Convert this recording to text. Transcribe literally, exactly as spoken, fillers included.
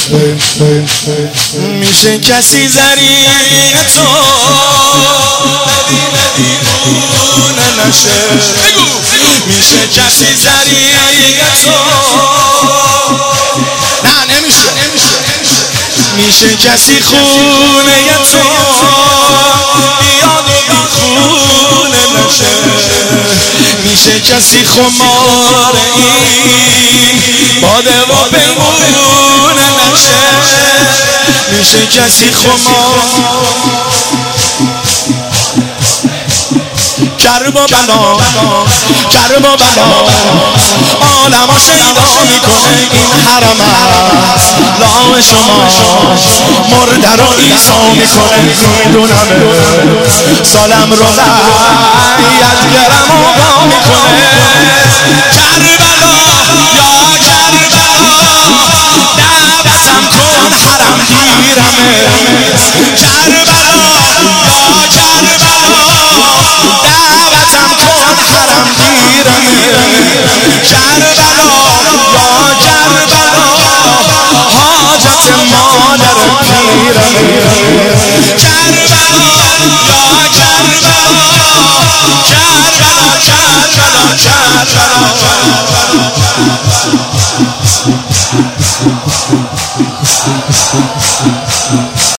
میشه کسی زرین تو دیوونه نشه میشه کسی زرین تو نه نمیشه میشه کسی خونه تو بیاد و بی خونه نشه میشه کسی خمار این باده و پیمونه نشه میشه کسی خمار کرب و بلا کرب و بلا عالم ها شیدا میکنه این حرم است لام شما مرده رو ایسا میکنه میدونم سالم رو باید گرم آقا میکنه کربلا یا کربلا دعوتم کن حرم گیرمه کربلا یا کربلا دعوتم کن حرم گیرمه کربلا یا کربلا حاجت مادر پیرمه کربلا یا کربلا کربلا کربلا کربلا